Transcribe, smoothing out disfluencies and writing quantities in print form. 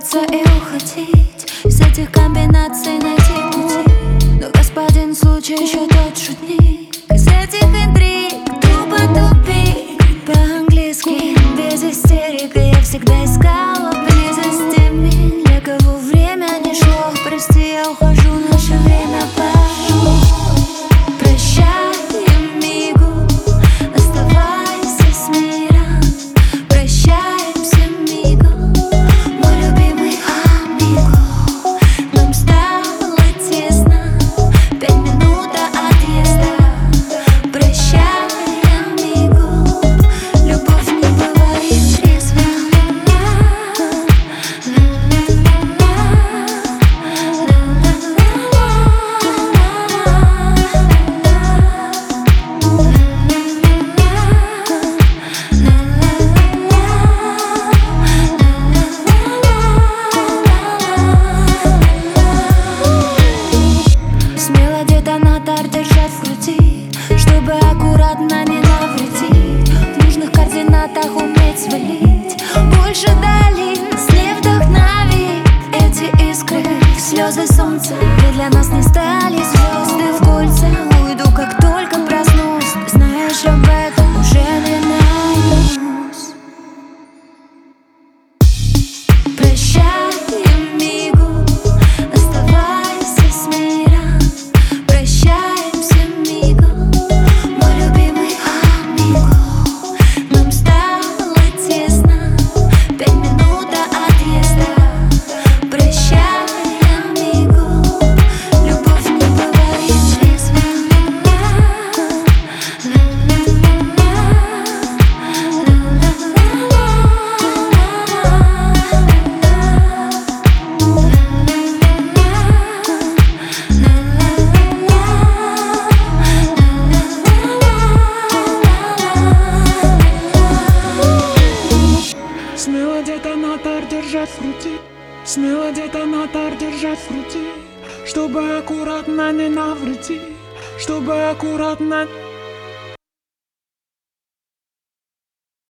расстаться и уходить, из этих комбинаций найти пути. Но господин случай еще тот шутник, из этих интриг тупо тупик. По-английски, без истерик, я всегда искала близость теми, для кого время не шло. Прости, я ухожу, наше время пошло. Прощай, амигу, оставайся с миром. Прощаемся, амигу, мой любимый амигу. Нам стало тесно, 5 минут до отъезда. Прощай, амигу, любовь не бывает трезва. Смело детонатор держать в груди, чтобы аккуратно не навредить. В нужных координатах уметь свалить. Больше дали нас не вдохновить. Эти искры, слезы солнца, вы для нас не стали звезды в кольца. Уйду, как только проснусь, ты знаешь об этом, уже не наймусь. Прощай, амигу, оставайся с миром. Прощаемся, амигу, мой любимый амигу. Нам стало тесно, 5 минут до отъезда. Прощай, амигу, любовь не бывает трезва. Смело детонатор держать в груди, смело детонатор держать в груди, чтобы аккуратно не навредить, чтобы аккуратно